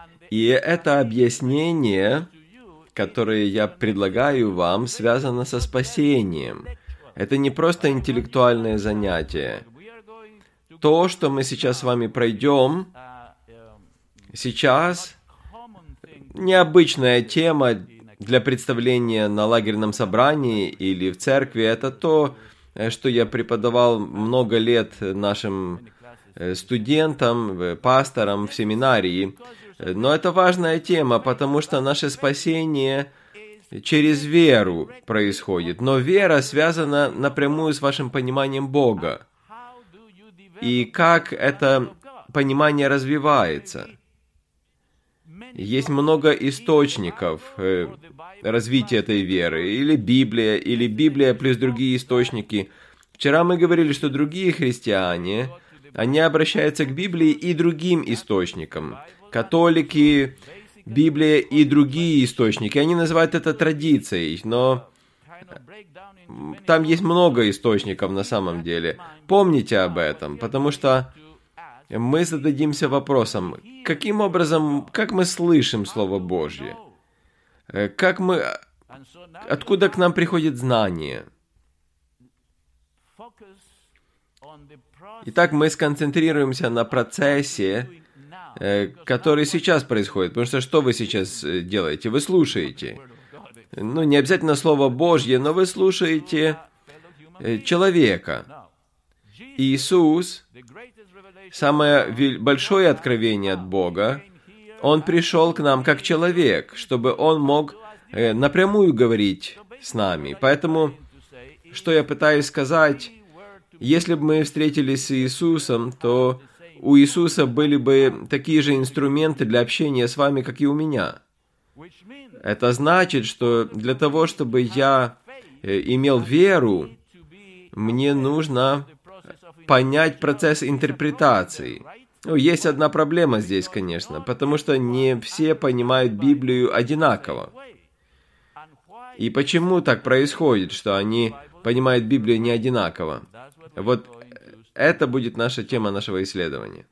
И это объяснение, которое я предлагаю вам, связано со спасением. Это не просто интеллектуальное занятие. То, что мы сейчас с вами пройдем, сейчас необычная тема для представления на лагерном собрании или в церкви. Это то, что я преподавал много лет нашим студентам, пасторам в семинарии. Но это важная тема, потому что наше спасение через веру происходит. Но вера связана напрямую с вашим пониманием Бога. И как это понимание развивается. Есть много источников развития этой веры. Или Библия плюс другие источники. Вчера мы говорили, что другие христиане, они обращаются к Библии и другим источникам. Католики, Библия и другие источники. Они называют это традицией, но там есть много источников на самом деле. Помните об этом, потому что мы зададимся вопросом, каким образом, как мы слышим Слово Божье? Откуда к нам приходит знание? Итак, мы сконцентрируемся на процессе, который сейчас происходит. Потому что вы сейчас делаете? Вы слушаете. Не обязательно Слово Божье, но вы слушаете человека. Иисус, самое большое откровение от Бога, Он пришел к нам как человек, чтобы Он мог напрямую говорить с нами. Поэтому, что я пытаюсь сказать, если бы мы встретились с Иисусом, то у Иисуса были бы такие же инструменты для общения с вами, как и у меня. Это значит, что для того, чтобы я имел веру, мне нужно понять процесс интерпретации. Есть одна проблема здесь, конечно, потому что не все понимают Библию одинаково. И почему так происходит, что они понимают Библию не одинаково? Вот это будет наша тема нашего исследования.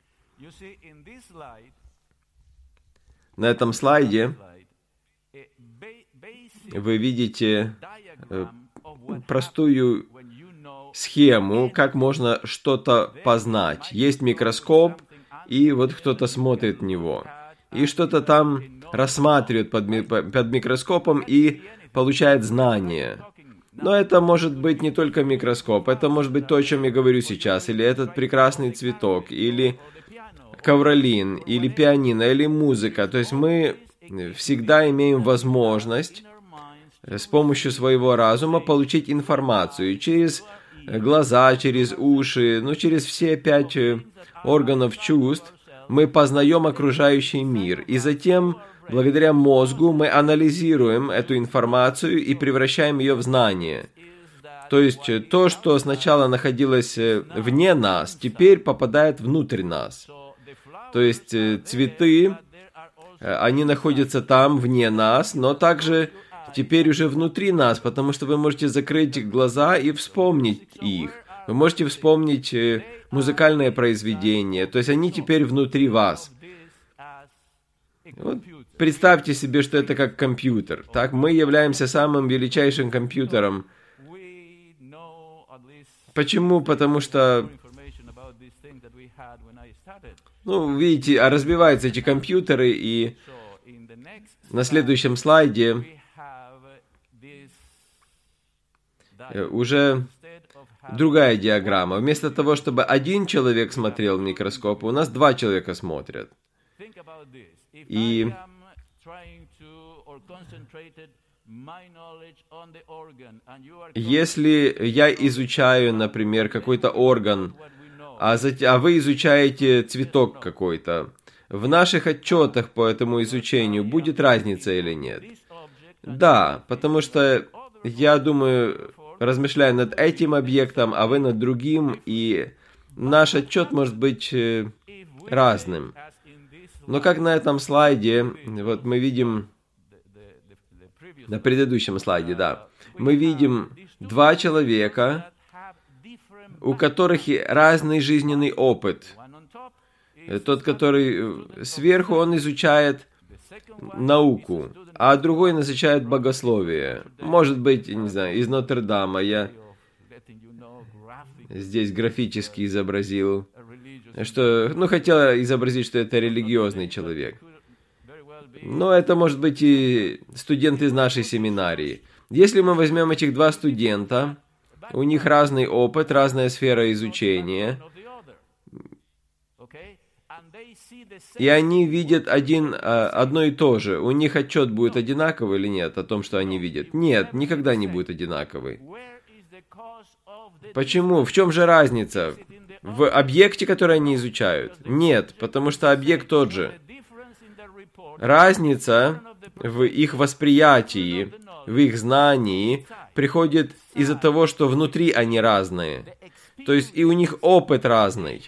На этом слайде вы видите простую схему, как можно что-то познать. Есть микроскоп, и вот кто-то смотрит в него. И что-то там рассматривает под микроскопом и получает знания. Но это может быть не только микроскоп, это может быть то, о чем я говорю сейчас, или этот прекрасный цветок, или ковролин, или пианино, или музыка. То есть мы всегда имеем возможность с помощью своего разума получить информацию через глаза, через уши, через все 5 органов чувств мы познаем окружающий мир. И затем, благодаря мозгу, мы анализируем эту информацию и превращаем ее в знание. То есть, то, что сначала находилось вне нас, теперь попадает внутрь нас. То есть, цветы, они находятся там, вне нас, но также теперь уже внутри нас, потому что вы можете закрыть глаза и вспомнить их. Вы можете вспомнить музыкальное произведение, то есть они теперь внутри вас. Вот представьте себе, что это как компьютер. Так, мы являемся самым величайшим компьютером. Почему? Потому что, видите, разбиваются эти компьютеры, и на следующем слайде уже другая диаграмма. Вместо того, чтобы один человек смотрел в микроскоп, у нас 2 человека смотрят. И если я изучаю, например, какой-то орган, а вы изучаете цветок какой-то, в наших отчетах по этому изучению будет разница или нет? Да, потому что я думаю, размышляю над этим объектом, а вы над другим, и наш отчет может быть разным. Но как на этом слайде, вот мы видим, на предыдущем слайде, да, мы видим 2 человека, у которых разный жизненный опыт. Тот, который сверху, он изучает науку, а другой изучает богословие. Может быть, не знаю, из Нотр-Дама. Я здесь графически изобразил, что, хотел изобразить, что это религиозный человек. Но это может быть и студент из нашей семинарии. Если мы возьмем этих два студента, у них разный опыт, разная сфера изучения, и они видят одно и то же. У них отчет будет одинаковый или нет о том, что они видят? Нет, никогда не будет одинаковый. Почему? В чем же разница? В объекте, который они изучают? Нет, потому что объект тот же. Разница в их восприятии, в их знании приходит из-за того, что внутри они разные. То есть и у них опыт разный.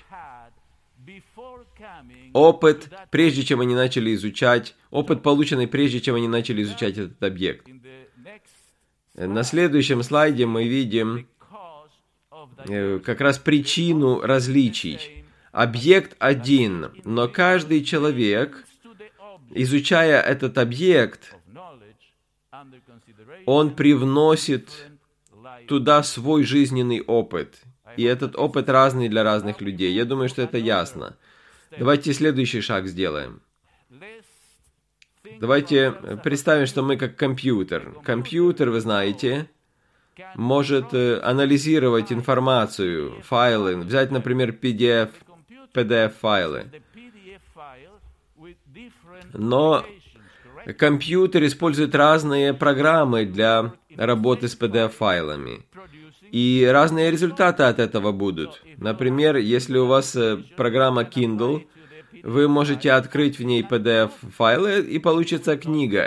Опыт, прежде чем они начали изучать, опыт, полученный прежде чем они начали изучать этот объект. На следующем слайде мы видим как раз причину различий. Объект один, но каждый человек, изучая этот объект, он привносит туда свой жизненный опыт. И этот опыт разный для разных людей. Я думаю, что это ясно. Давайте следующий шаг сделаем. Давайте представим, что мы как компьютер. Компьютер, вы знаете, может анализировать информацию, файлы, взять, например, PDF-файлы. Но компьютер использует разные программы для работы с PDF-файлами. И разные результаты от этого будут. Например, если у вас программа Kindle, вы можете открыть в ней PDF-файлы, и получится книга,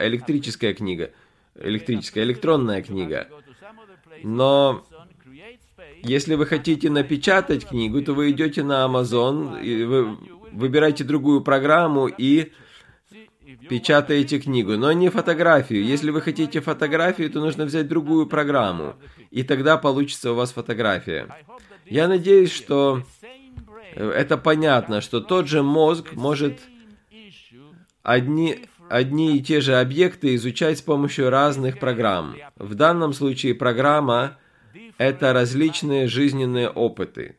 электронная книга. Но если вы хотите напечатать книгу, то вы идете на Amazon, и вы выбираете другую программу и печатаете книгу, но не фотографию. Если вы хотите фотографию, то нужно взять другую программу, и тогда получится у вас фотография. Я надеюсь, что это понятно, что тот же мозг может одни и те же объекты изучать с помощью разных программ. В данном случае программа – это различные жизненные опыты.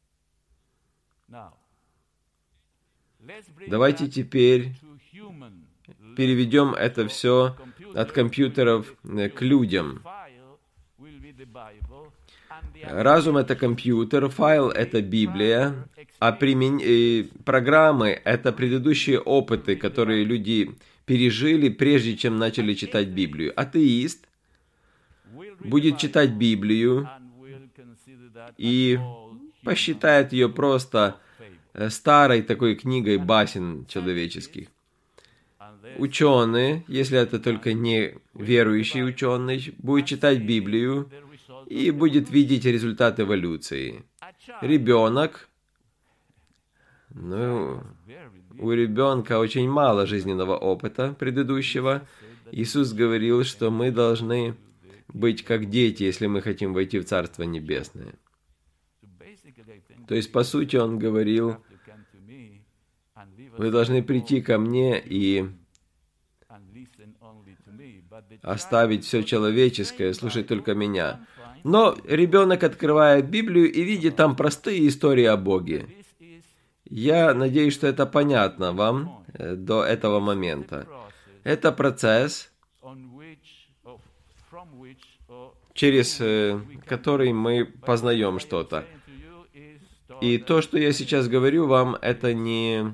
Давайте теперь переведем это все от компьютеров к людям. Разум – это компьютер, файл – это Библия, а программы – это предыдущие опыты, которые люди пережили, прежде чем начали читать Библию. Атеист будет читать Библию и посчитает ее просто старой такой книгой басен человеческих. Ученый, если это только не верующий ученый, будет читать Библию и будет видеть результат эволюции. Ребенок, у ребенка очень мало жизненного опыта предыдущего. Иисус говорил, что мы должны быть как дети, если мы хотим войти в Царство Небесное. То есть, по сути, Он говорил, вы должны прийти ко мне и оставить все человеческое, слушать только меня. Но ребенок открывает Библию и видит там простые истории о Боге. Я надеюсь, что это понятно вам до этого момента. Это процесс, через который мы познаем что-то. И то, что я сейчас говорю вам, это не...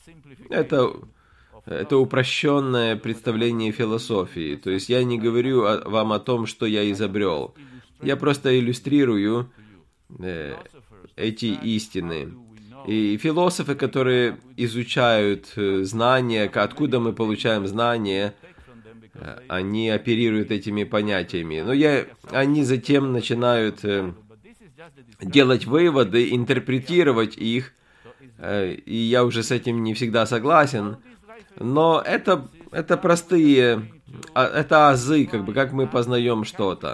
Это упрощенное представление философии. То есть я не говорю вам о том, что я изобрел. Я просто иллюстрирую эти истины. И философы, которые изучают знания, откуда мы получаем знания, они оперируют этими понятиями. Но они затем начинают делать выводы, интерпретировать их, и я уже с этим не всегда согласен. Но это простые, это азы, как мы познаем что-то.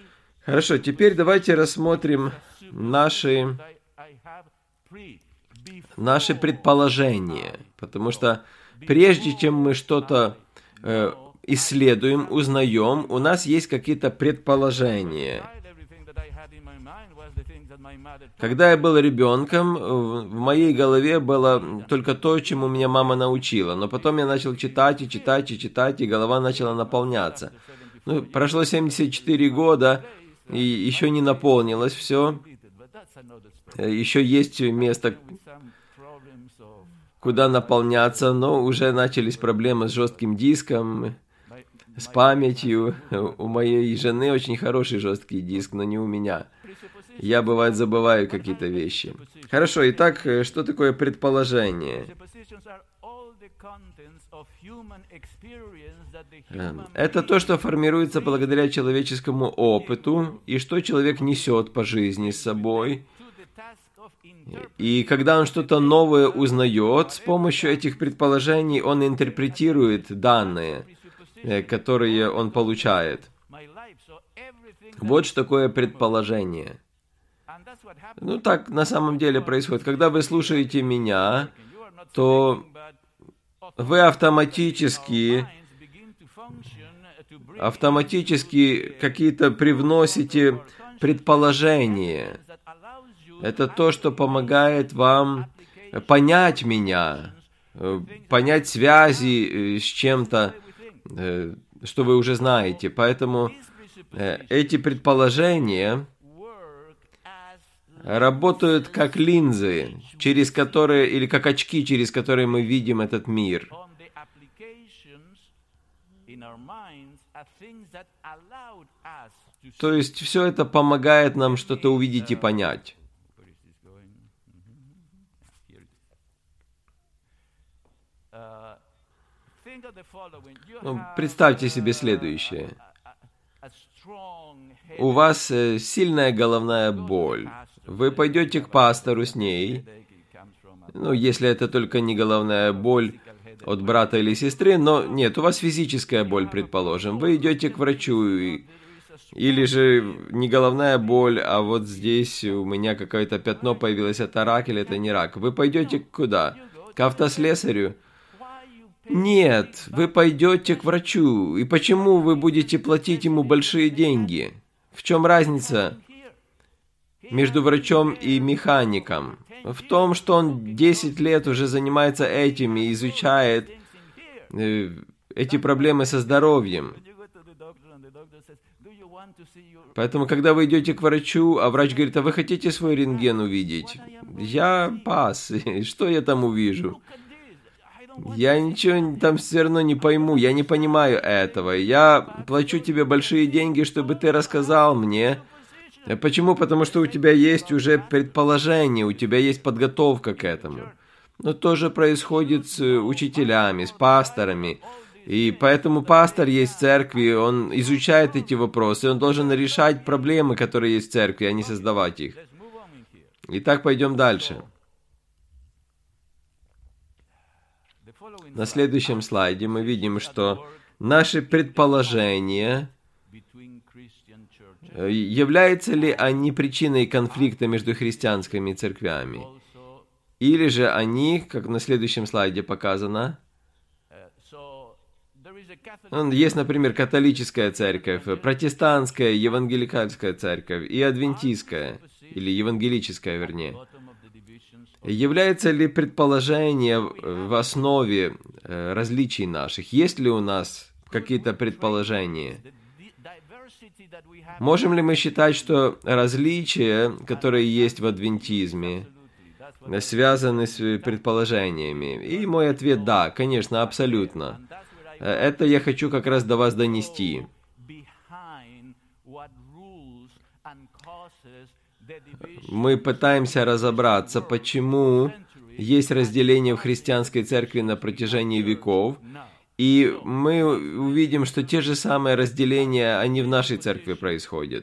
Хорошо, теперь давайте рассмотрим наши наши предположения. Потому что прежде чем мы что-то исследуем, узнаем, у нас есть какие-то предположения. Когда я был ребенком, в моей голове было только то, чему меня мама научила. Но потом я начал читать, и читать, и читать, и голова начала наполняться. Ну, прошло 74 года, и еще не наполнилось все. Еще есть место, куда наполняться, но уже начались проблемы с жестким диском, с памятью. У моей жены очень хороший жесткий диск, но не у меня. Я, бывает, забываю какие-то вещи. Хорошо, итак, что такое предположение? Это то, что формируется благодаря человеческому опыту, и что человек несет по жизни с собой. И когда он что-то новое узнает, с помощью этих предположений он интерпретирует данные, которые он получает. Вот что такое предположение. Ну, так на самом деле происходит. Когда вы слушаете меня, то вы автоматически какие-то привносите предположения. Это то, что помогает вам понять меня, понять связи с чем-то, что вы уже знаете. Поэтому эти предположения работают как линзы, через которые, или как очки, через которые мы видим этот мир. То есть все это помогает нам что-то увидеть и понять. Ну, представьте себе следующее. У вас сильная головная боль. Вы пойдете к пастору с ней. Ну, если это только не головная боль от брата или сестры, но нет, у вас физическая боль, предположим. Вы идете к врачу, или же не головная боль, а вот здесь у меня какое-то пятно появилось, это рак или это не рак. Вы пойдете куда? К автослесарю? Нет, вы пойдете к врачу. И почему вы будете платить ему большие деньги? В чем разница между врачом и механиком? В том, что он 10 лет уже занимается этим и изучает эти проблемы со здоровьем. Поэтому, когда вы идете к врачу, а врач говорит, а вы хотите свой рентген увидеть? Я пас. Что я там увижу? Я ничего там все равно не пойму, я не понимаю этого. Я плачу тебе большие деньги, чтобы ты рассказал мне. Почему? Потому что у тебя есть уже предположение, у тебя есть подготовка к этому. Но то же происходит с учителями, с пасторами. И поэтому пастор есть в церкви, он изучает эти вопросы, он должен решать проблемы, которые есть в церкви, а не создавать их. Итак, пойдем дальше. На следующем слайде мы видим, что наши предположения, являются ли они причиной конфликта между христианскими церквями? Или же они, как на следующем слайде показано, есть, например, католическая церковь, протестантская, евангеликальская церковь и адвентистская, или евангелическая, вернее. Является ли предположение в основе различий наших? Есть ли у нас какие-то предположения? Можем ли мы считать, что различия, которые есть в адвентизме, связаны с предположениями? И мой ответ – да, конечно, абсолютно. Это я хочу как раз до вас донести. Мы пытаемся разобраться, почему есть разделение в христианской церкви на протяжении веков, и мы увидим, что те же самые разделения, они в нашей церкви происходят.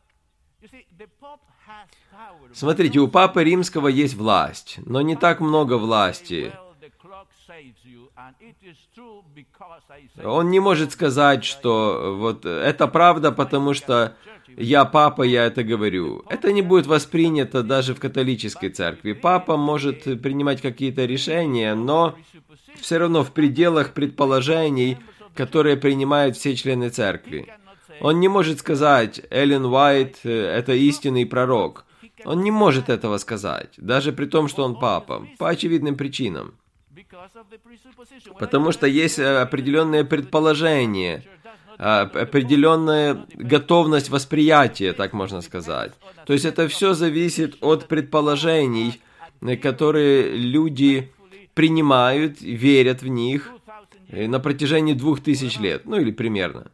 Смотрите, у Папы Римского есть власть, но не так много власти. Он не может сказать, что вот это правда, потому что я папа, я это говорю. Это не будет воспринято даже в католической церкви. Папа может принимать какие-то решения, но все равно в пределах предположений, которые принимают все члены церкви. Он не может сказать, Эллен Уайт – это истинный пророк. Он не может этого сказать, даже при том, что он папа, по очевидным причинам. Потому что есть определенные предположения, определенная готовность восприятия, так можно сказать. То есть это все зависит от предположений, которые люди принимают, верят в них на протяжении 2000 лет, ну или примерно.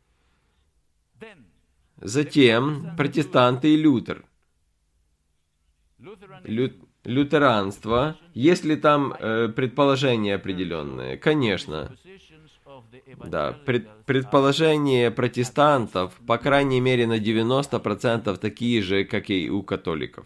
Затем протестанты и Лютер. Лютеранство, есть ли там предположения определенные? Конечно. Да, предположения протестантов, по крайней мере, на 90% такие же, как и у католиков.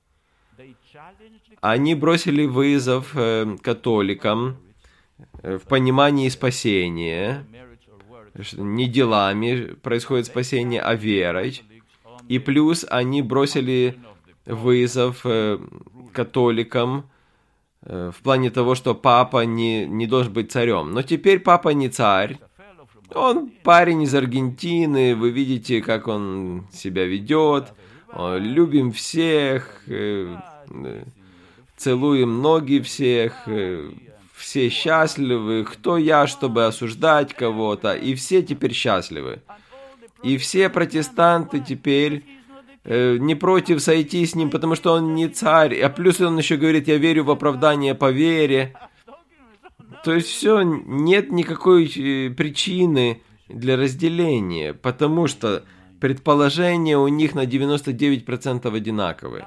Они бросили вызов католикам в понимании спасения. Не делами происходит спасение, а верой. И плюс они бросили вызов католикам в плане того, что папа не должен быть царем. Но теперь папа не царь. Он парень из Аргентины, вы видите, как он себя ведет. Любим всех, целуем ноги всех, все счастливы. Кто я, чтобы осуждать кого-то? И все теперь счастливы. И все протестанты теперь не против сойти с ним, потому что он не царь. А плюс он еще говорит, я верю в оправдание по вере. То есть все, нет никакой причины для разделения, потому что предположения у них на 99% одинаковые.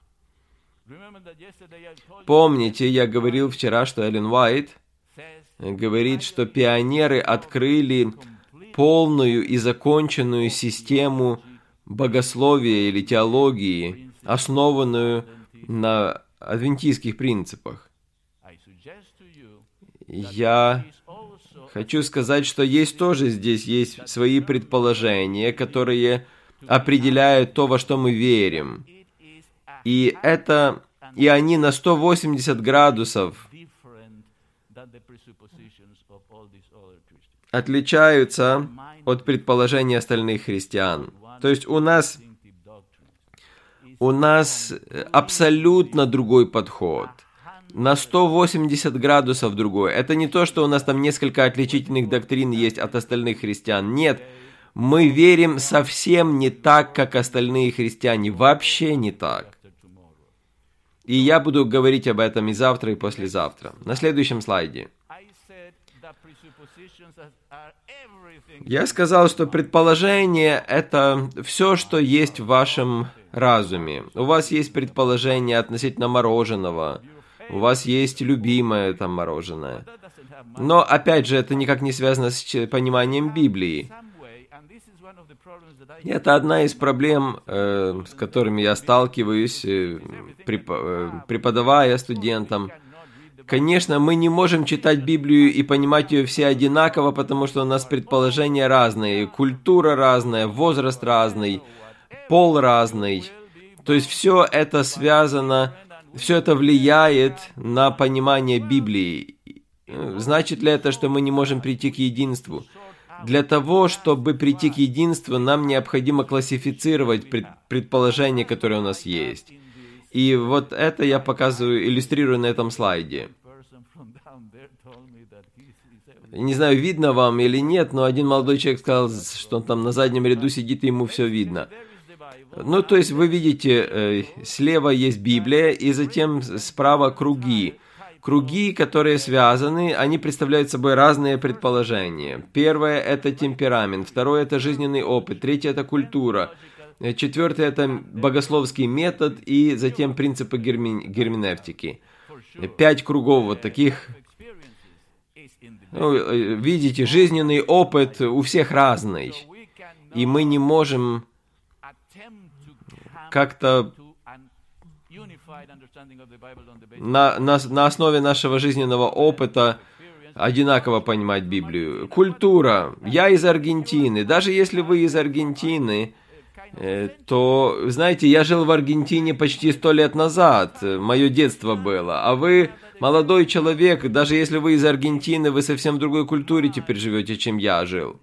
Помните, я говорил вчера, что Эллен Уайт говорит, что пионеры открыли полную и законченную систему богословия или теологии, основанную на адвентистских принципах. Я хочу сказать, что есть тоже здесь есть свои предположения, которые определяют то, во что мы верим. И они на 180 градусов отличаются от предположений остальных христиан. То есть у нас абсолютно другой подход. На 180 градусов другой. Это не то, что у нас там несколько отличительных доктрин есть от остальных христиан. Нет, мы верим совсем не так, как остальные христиане. Вообще не так. И я буду говорить об этом и завтра, и послезавтра. На следующем слайде. Я сказал, что предположение – это все, что есть в вашем разуме. У вас есть предположение относительно мороженого, у вас есть любимое там мороженое. Но, опять же, это никак не связано с пониманием Библии. Это одна из проблем, с которыми я сталкиваюсь, преподавая студентам. Конечно, мы не можем читать Библию и понимать ее все одинаково, потому что у нас предположения разные, культура разная, возраст разный, пол разный. То есть все это связано, все это влияет на понимание Библии. Значит ли это, что мы не можем прийти к единству? Для того, чтобы прийти к единству, нам необходимо классифицировать предположения, которые у нас есть. И вот это я показываю, иллюстрирую на этом слайде. Не знаю, видно вам или нет, но один молодой человек сказал, что он там на заднем ряду сидит, и ему все видно. Ну, то есть вы видите, слева есть Библия, и затем справа круги. Круги, которые связаны, они представляют собой разные предположения. Первое – это темперамент, второе – это жизненный опыт, третье – это культура, четвертое – это богословский метод и затем принципы герменевтики. 5 кругов вот таких. Ну, видите, жизненный опыт у всех разный, и мы не можем как-то на основе нашего жизненного опыта одинаково понимать Библию. Культура. Я из Аргентины. Даже если вы из Аргентины, то, знаете, я жил в Аргентине почти 100 лет назад. Мое детство было. А вы, молодой человек, даже если вы из Аргентины, вы совсем в другой культуре теперь живете, чем я жил.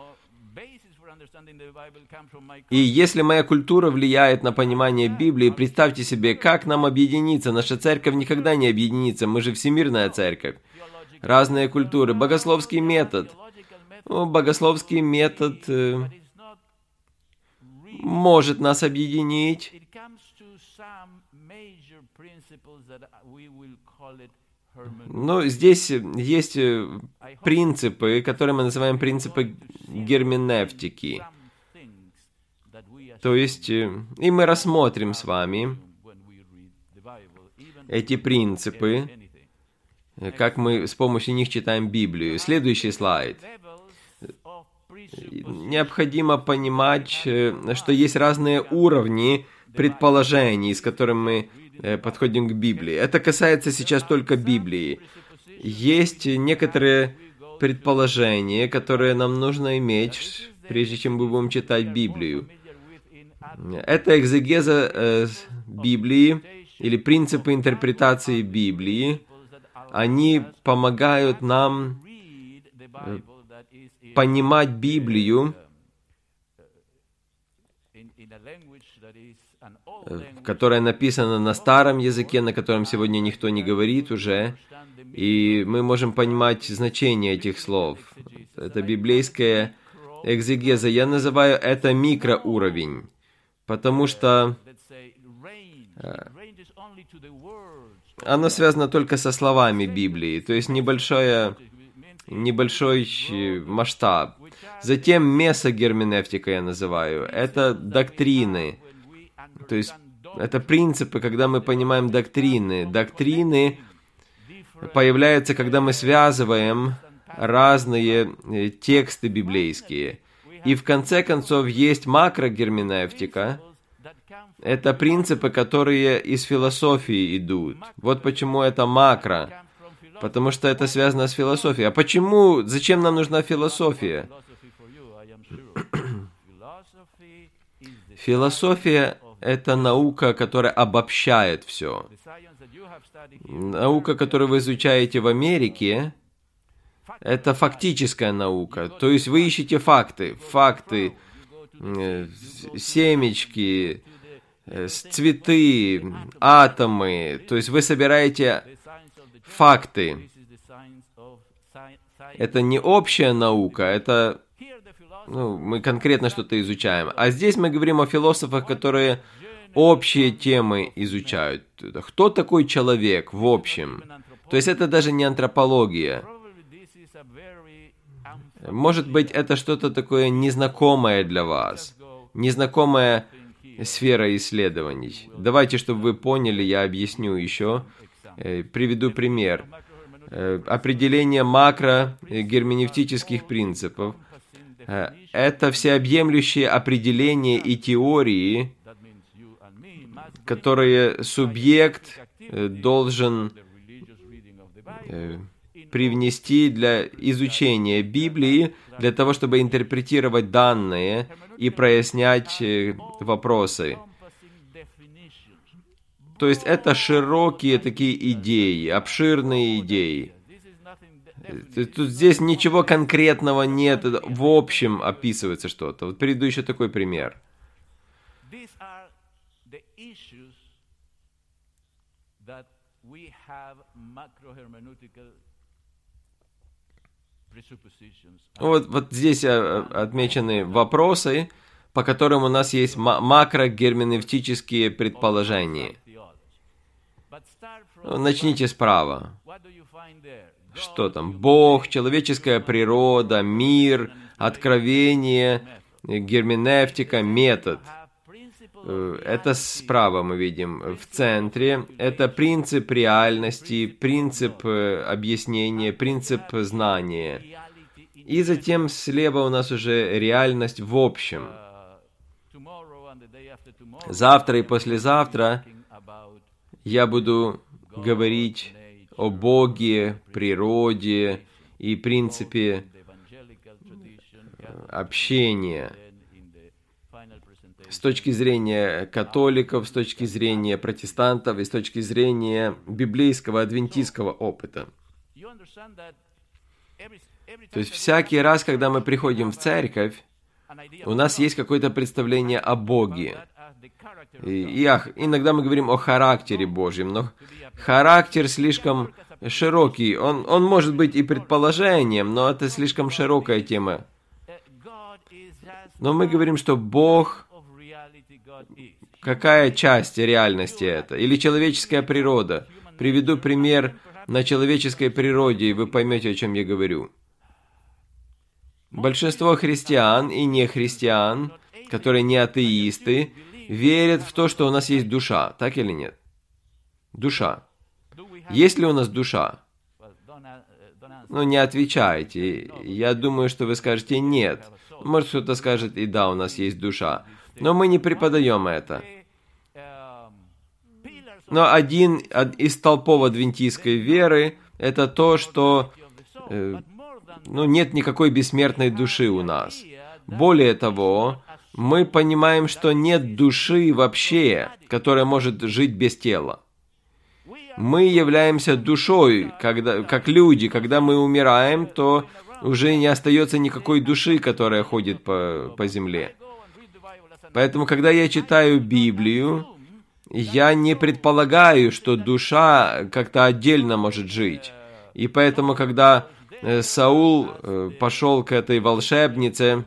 И если моя культура влияет на понимание Библии, представьте себе, как нам объединиться. Наша церковь никогда не объединится, мы же всемирная церковь. Разные культуры. Богословский метод. Богословский метод может нас объединить. Но здесь есть принципы, которые мы называем принципы герменевтики. То есть, и мы рассмотрим с вами эти принципы, как мы с помощью них читаем Библию. Следующий слайд. Необходимо понимать, что есть разные уровни предположений, с которыми мы подходим к Библии. Это касается сейчас только Библии. Есть некоторые предположения, которые нам нужно иметь, прежде чем мы будем читать Библию. Это экзегеза Библии или принципы интерпретации Библии. Они помогают нам понимать Библию, которая написана на старом языке, на котором сегодня никто не говорит уже, и мы можем понимать значение этих слов. Это библейская экзегеза. Я называю это микроуровень, потому что оно связано только со словами Библии, то есть небольшой масштаб. Затем месогерменевтика я называю. Это доктрины. То есть это принципы, когда мы понимаем доктрины. Доктрины появляются, когда мы связываем разные тексты библейские. И в конце концов есть макрогерменевтика. Это принципы, которые из философии идут. Вот почему это макро. Потому что это связано с философией. А почему? Зачем нам нужна философия? Философия – это наука, которая обобщает все. Наука, которую вы изучаете в Америке, это фактическая наука. То есть вы ищете факты. Факты, семечки, цветы, атомы. То есть вы собираете факты. Это не общая наука, это мы конкретно что-то изучаем. А здесь мы говорим о философах, которые общие темы изучают. Кто такой человек в общем? То есть это даже не антропология. Может быть, это что-то такое незнакомое для вас, незнакомая сфера исследований. Давайте, чтобы вы поняли, я объясню еще. Приведу пример. Определение макрогерменевтических принципов. Это всеобъемлющие определения и теории, которые субъект должен привнести для изучения Библии, для того, чтобы интерпретировать данные и прояснять вопросы. То есть это широкие такие идеи, обширные идеи. Тут здесь ничего конкретного нет, в общем описывается что-то. Вот приведу еще такой пример. Вот здесь отмечены вопросы, по которым у нас есть макрогерменевтические предположения. Начните справа. Что там? Бог, человеческая природа, мир, откровение, герменевтика, метод. Это справа мы видим. В центре это принцип реальности, принцип объяснения, принцип знания. И затем слева у нас уже реальность в общем. Завтра и послезавтра я буду говорить о Боге, природе и принципе общения с точки зрения католиков, с точки зрения протестантов и с точки зрения библейского адвентистского опыта. То есть всякий раз, когда мы приходим в церковь, у нас есть какое-то представление о Боге. И иногда мы говорим о характере Божьем, но характер слишком широкий. Он может быть и предположением, но это слишком широкая тема. Но мы говорим, что Бог, какая часть реальности это? Или человеческая природа? Приведу пример на человеческой природе, и вы поймете, о чем я говорю. Большинство христиан и нехристиан, которые не атеисты, верят в то, что у нас есть душа. Так или нет? Душа. Есть ли у нас душа? Ну, не отвечайте. Я думаю, что вы скажете «нет». Может, кто-то скажет «и да, у нас есть душа». Но мы не преподаем это. Но один из столпов адвентистской веры – это то, что нет никакой бессмертной души у нас. Более того, мы понимаем, что нет души вообще, которая может жить без тела. Мы являемся душой, как люди. Когда мы умираем, то уже не остается никакой души, которая ходит по земле. Поэтому, когда я читаю Библию, я не предполагаю, что душа как-то отдельно может жить. И поэтому, когда Саул пошел к этой волшебнице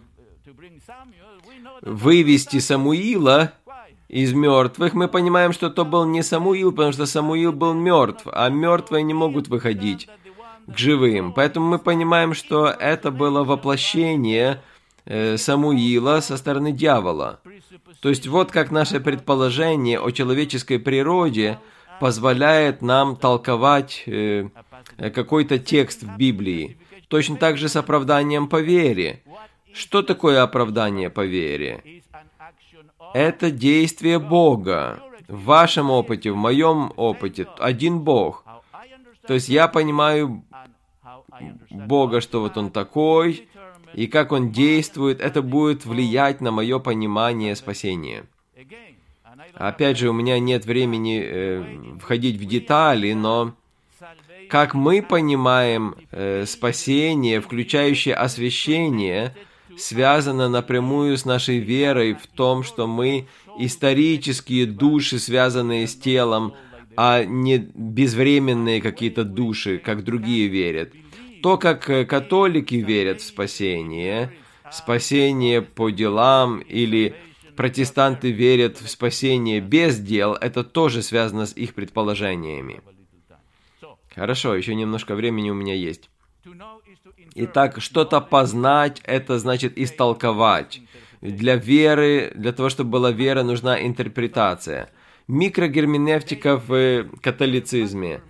вывести Самуила из мертвых, мы понимаем, что то был не Самуил, потому что Самуил был мертв, а мертвые не могут выходить к живым. Поэтому мы понимаем, что это было воплощение Самуила со стороны дьявола. То есть вот как наше предположение о человеческой природе позволяет нам толковать какой-то текст в Библии. Точно так же с оправданием по вере. Что такое оправдание по вере? Это действие Бога. В вашем опыте, в моем опыте, один Бог. То есть я понимаю Бога, что вот Он такой, и как Он действует, это будет влиять на мое понимание спасения. Опять же, у меня нет времени входить в детали, но как мы понимаем спасение, включающее освящение, связано напрямую с нашей верой в том, что мы исторические души, связанные с телом, а не безвременные какие-то души, как другие верят. То, как католики верят в спасение по делам, или протестанты верят в спасение без дел, это тоже связано с их предположениями. Хорошо, еще немножко времени у меня есть. Итак, что-то познать, это значит истолковать. Для веры, для того, чтобы была вера, нужна интерпретация. Микрогерменевтика в католицизме.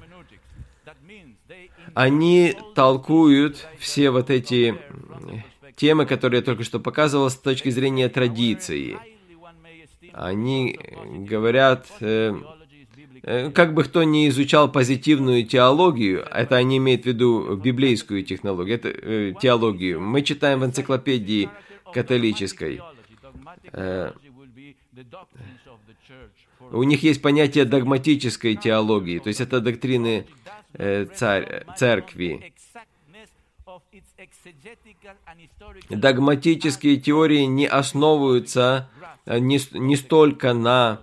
Они толкуют все вот эти темы, которые я только что показывал, с точки зрения традиции. Они говорят, как бы кто ни изучал позитивную теологию, это они имеют в виду библейскую теологию, мы читаем в энциклопедии католической. У них есть понятие догматической теологии, то есть это доктрины церкви. Догматические теории не основываются не столько на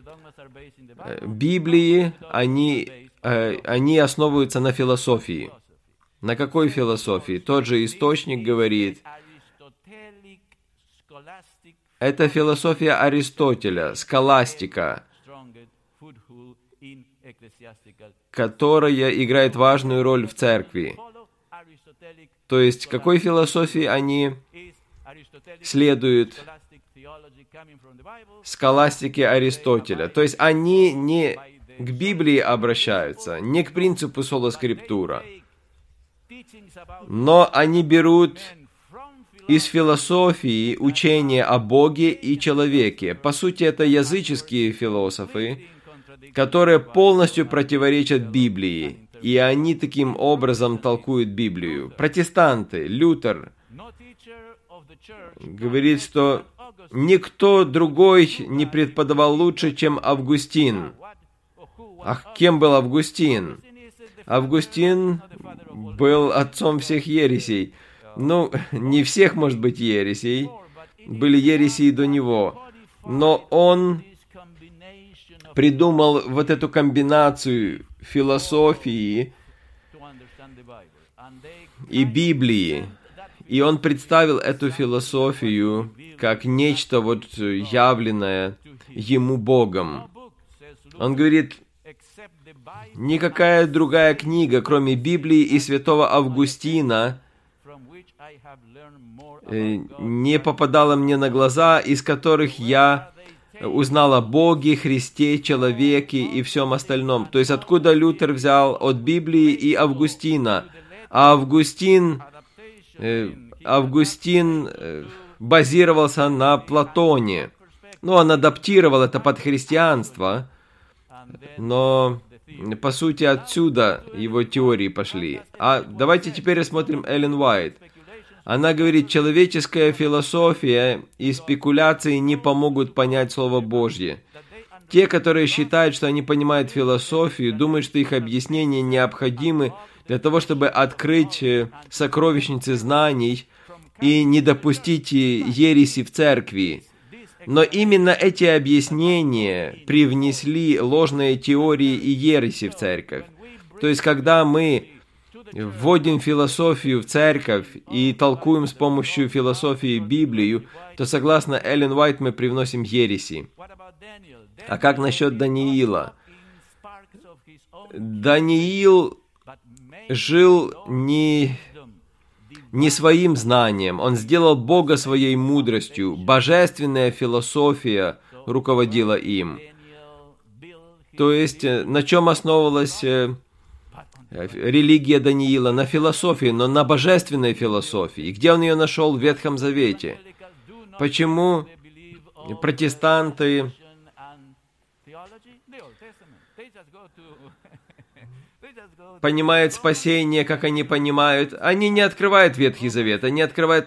Библии, они основываются на философии. На какой философии? Тот же источник говорит, это философия Аристотеля, схоластика, которая играет важную роль в церкви. То есть, какой философии они следуют? Схоластике Аристотеля. То есть, они не к Библии обращаются, не к принципу соло скриптура, но они берут из философии учение о Боге и человеке. По сути, это языческие философы, которые полностью противоречат Библии. и они таким образом толкуют Библию. Протестанты, Лютер говорит, что никто другой не преподавал лучше, чем Августин. А кем был Августин? Августин был отцом всех ересей. Ну, не всех, может быть, ересей. Были ереси до него. Но он придумал вот эту комбинацию философии и Библии. И он представил эту философию как нечто вот явленное ему Богом. Он говорит, никакая другая книга, кроме Библии и святого Августина, не попадала мне на глаза, из которых я узнал о Боге, Христе, человеке и всем остальном. То есть откуда Лютер взял? От Библии и Августина. А Августин базировался на Платоне. Ну, он адаптировал это под христианство, но по сути отсюда его теории пошли. А давайте теперь рассмотрим Эллен Уайт. Она говорит, человеческая философия и спекуляции не помогут понять Слово Божье. Те, которые считают, что они понимают философию, думают, что их объяснения необходимы для того, чтобы открыть сокровищницы знаний и не допустить ереси в церкви. Но именно эти объяснения привнесли ложные теории и ереси в церковь. То есть, когда мы вводим философию в церковь и толкуем с помощью философии Библию, то, согласно Эллен Уайт, мы привносим ереси. А как насчет Даниила? Даниил жил не своим знанием. Он сделал Бога своей мудростью. Божественная философия руководила им. То есть, на чем основывалась религия Даниила? На философии, но на божественной философии. Где он ее нашел? В Ветхом Завете. Почему протестанты понимают спасение, как они понимают? Они не открывают Ветхий Завет, они открывают